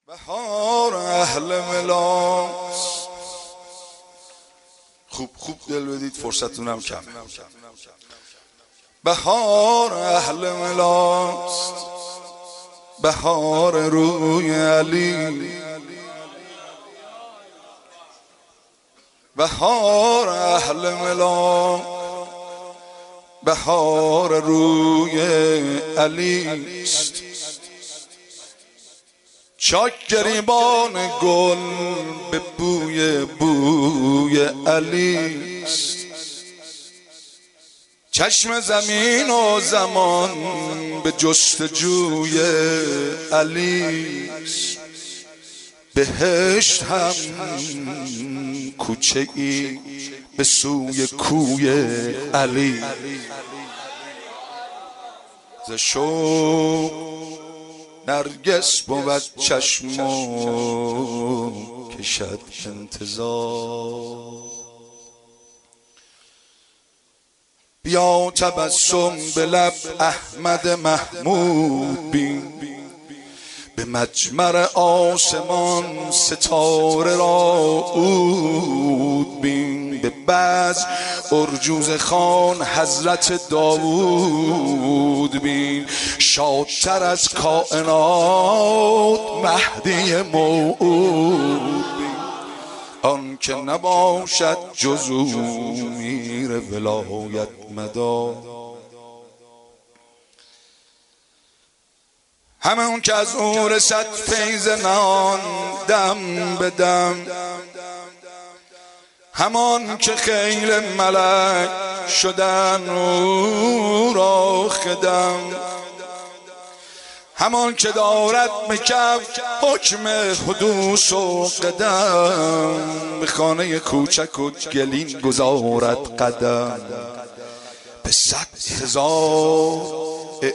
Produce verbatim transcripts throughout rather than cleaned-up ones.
بهار اهل ملاس. خوب خوب دل بدید، فرصتونم کمه. بهار اهل ملاس، بهار روی علی، بهار اهل ملاس، بهار روی علی است. چاک گریبان گل به بوی بوی علی است. چشم زمین و زمان به جستجوی علی است. بهشت هم کوچه ای به سوی کوی علی. ز شوق نرگس بود چشمو کشد انتظار. بیا تبسم به لب احمد محمود بین، به مجمر آسمان ستاره را عود بین. به بز ارجوز خان حضرت داوود بین. شادتر از کائنات مهدی موعود بین. آن که نباشد جز او میر ولایت مدار. همون که از او رسد فیض نان دم به دم، همان که خیل ملک شدن او را خدم، همان که دارد به کف حکم حدوث و قدم، به خانه کوچک و گلین گذارد قدم. به صد هزار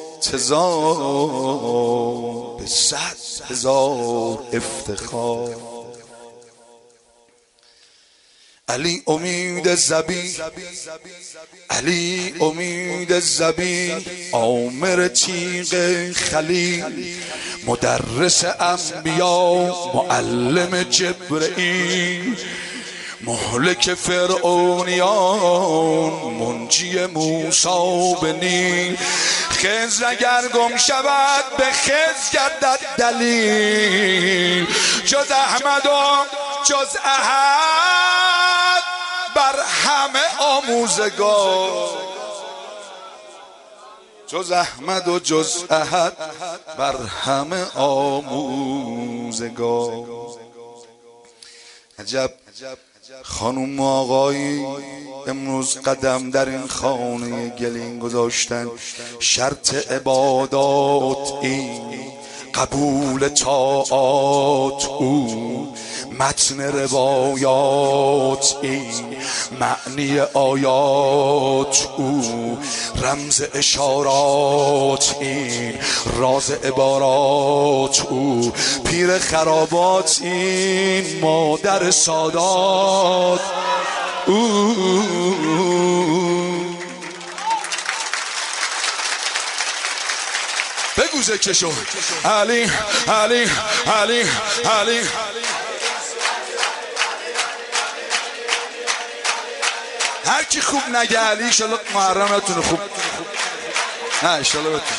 اعتذار، به صد هزار افتخار. علی امید زبی، علی امید زبی، آمر تیغ خلیل، مدرس انبیا، معلم جبرئیل، مهلک فرعونیان، منجی موسی به نیل. خضر اگر گم شود به خضر گردد دلیل. جز احمد و جز احد بر همه آموزگار. جز احمد و جز احد بر همه آموزگار. عجب خانم و آقایی امروز قدم در این خانه گلین گذاشتن. شرط عبادات این، قبول طاعات او، متن روایات این، معنی آیات او، رمز اشارات این، راز عبارات او، پیر خرابات این، مادر سادات او. بگو ذکرشو. علی علی علی علی. هر کی خوب نگه علی انشالله محرم نتونه خوب. نه انشالله بتونه.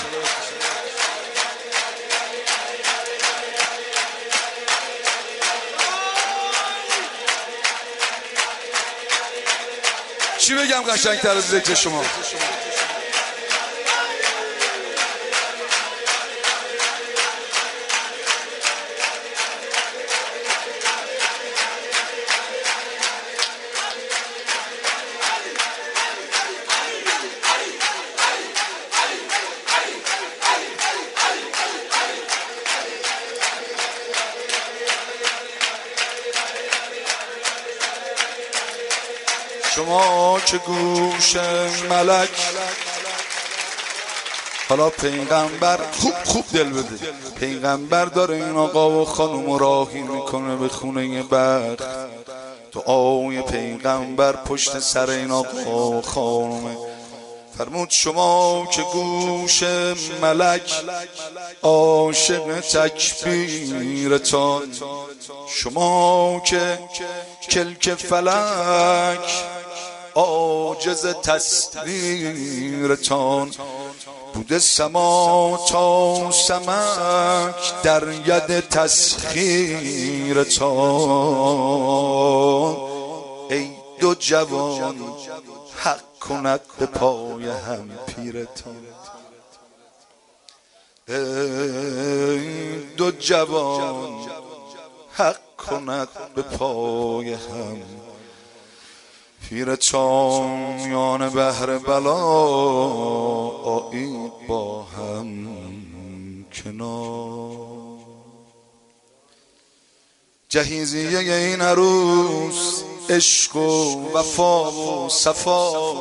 چی بگم قشنگ‌تر از ذکر شما؟ شما که گوش ملک، حالا پیغمبر خوب خوب دل بده. پیغمبر داره این آقا و خانم راهی میکنه به خونه بخت. دعای پیغمبر پشت سر این آقا و خانم فرمود شما که گوش ملک عاشق تکبیرتان، شما که کلک فلک عاجز تصویرتان، بوده سما تا سمک در ید تسخیرتان. ای دو جوان حق کند به پای هم پیرتان، ای دو جوان حق کند به پای هم پیرتان. میان بحر بلا آیید با هم کنار. جهیزیه این عروس عشق و وفا و صفا،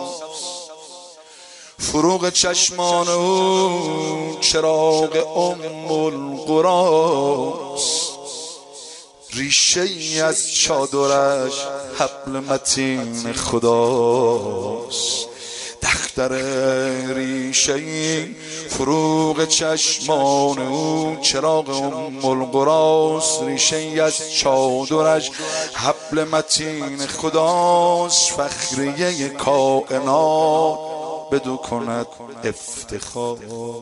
فروغ چشمان او چراغ ام القراست، ریشه ای از چادرش حبل متین خداست. دختر ریشه ای فروغ چشمان او چراغ ام القراست، ریشه ای از چادرش حبل متین خداست. فخریه کائنات بدو کند افتخار.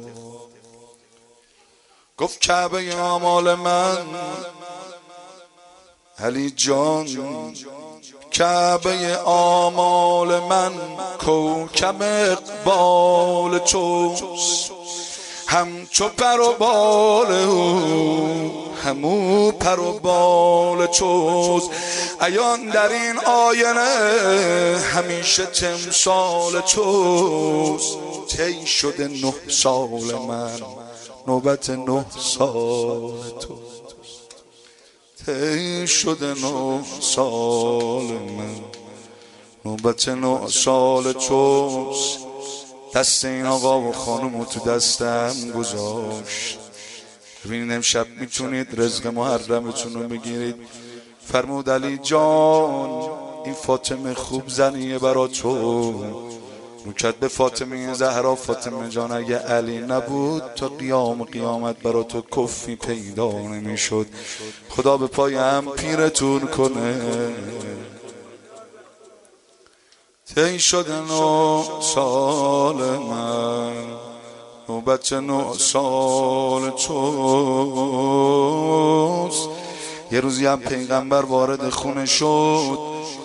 گفت کعبه آمال من علی جان، کعبه آمال من کوکب اقبال توست، همچو پر و بال او همو پر و بال توست. عیان در این آینه همیشه تمثال توست. طی شده نه سال من نوبت نه سال توست، طی شده نه سال من نوبت نه سال توست. دست این آقا و خانم تو دستم گذاشت. ببینید امشب میتونید رزق محرمتون رو بگیرید. فرمود علی جان این فاطمه خوب زنیه برا تو. نوکت به فاطمه زهرا، فاطمه جان اگه علی نبود تا قیام قیامت برا تو کفی پیدا نمیشد. خدا به پای هم پیرتون کنه. طی شده نه سال من نوبت نه سال توست. یه روزی هم پیغمبر وارد خونه شد،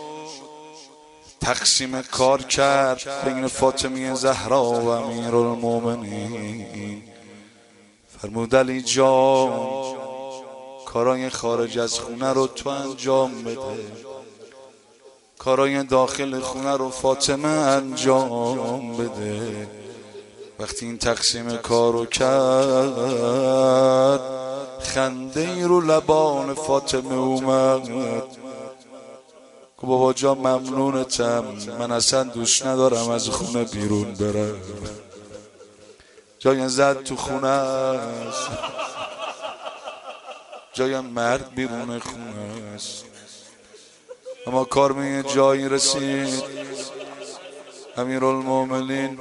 تقسیم کار کرد بین فاطمه زهرا و امیرالمومنین. فرمود علی جان کارای خارج از خونه رو تو انجام بده، کارای داخل خونه رو فاطمه انجام بده. وقتی این تقسیم کارو کرد خنده ای رو لبان فاطمه اومد. بابا جان ممنونتم، من اصلا دوست ندارم از خونه بیرون برم. جای زد تو خونه است، جای مرد بیرون خونه است. اما کار به یه جایی رسید امیرالمومنین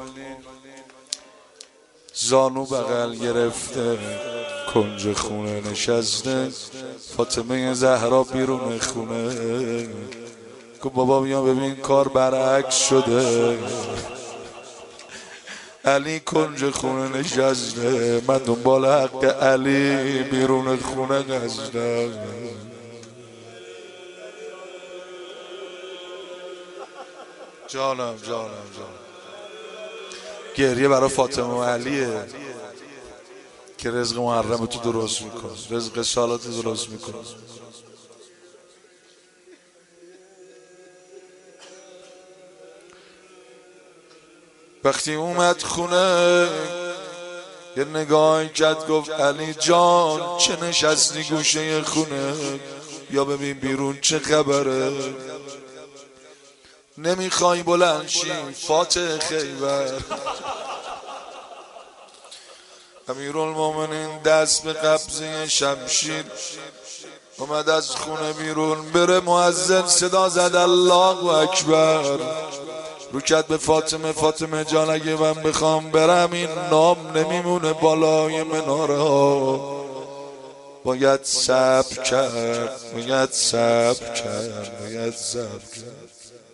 زانو بغل گرفته کنج خونه نشسته، فاطمه زهرا بیرون خونه. گفت بابا بیا ببین کار برعکس شده. علی کنج خونه نشسته، من دنبال حق علی بیرون خونه گشتم. جانم جانم جانم گریه برای فاطمه و علیه که رزق محرم تو درست میکن، رزق سالات درست میکن. وقتی اومد خونه یه نگاهی کرد، گفت علی جان چه نشستی گوشه خونه، یا ببین بیرون چه خبره. نمیخوای بلند شی فاتح خیبر. امیرالمومنین دست به قبضه شمشیر اومد از خونه بیرون بره. مؤذن صدا زد الله اکبر. رو کرد به فاطمه فاطمه جان اگه من بخوام برم این نام نمیمونه بالای مناره ها، باید صبر کرد باید صبر کرد باید صبر کرد.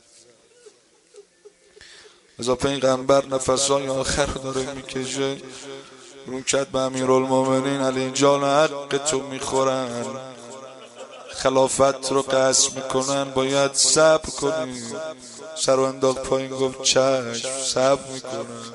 ازا پیغمبر نفسای آخر داره میکشه، رو کرد به امیرالمومنین علی جان حق تو میخورن، خلافت رو قصد میکنن، باید صبر کنی. سر و انداخت پایین گفت چشم صبر میکنن.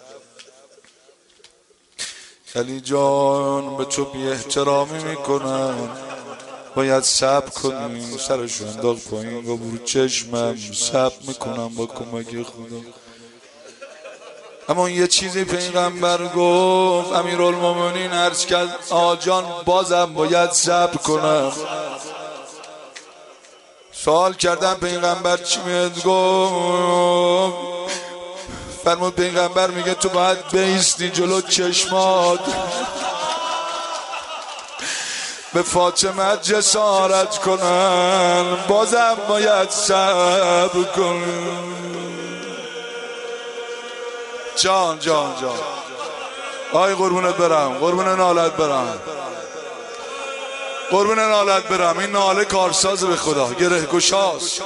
علی جان به تو بی احترامی میکنن، باید صبر کنی. سرشو انداخت پایین گفت برو چشمم صبر میکنم با کمک خدا. اما یه چیزی پیغمبر گفت، امیرالمومنین عرض کرد آجان بازم باید صبر کنم. سوال کردم پیغمبر چی میاد؟ گفت فرمود پیغمبر میگه تو باید بیستی جلو چشمات، به فاطمه جسارت کنن، بازم باید صبر کنن. جان جان جان آی قربونت برم، قربون نالت برم، قربون نالت برم. این ناله کارساز به خدا، گره گشاست.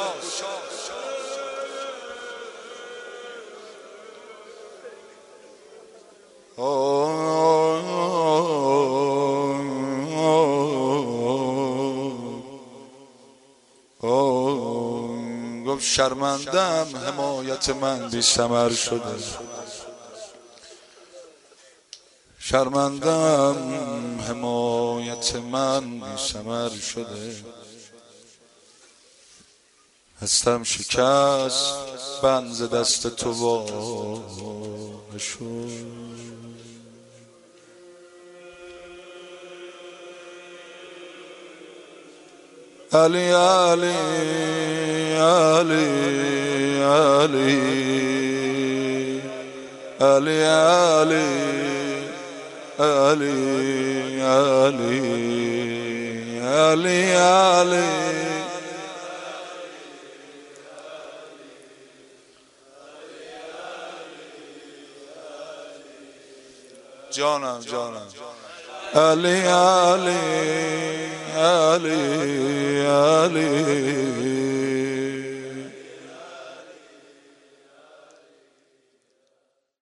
گفت شرمندم حمایت من بی ثمر شده، شرمندم حمایت من بی ثمر شده. هستم شکست بند ز دست تو وا نشد. علی علی علی علی علی علی علی علی علی علی جانم جانم علی علی علی علی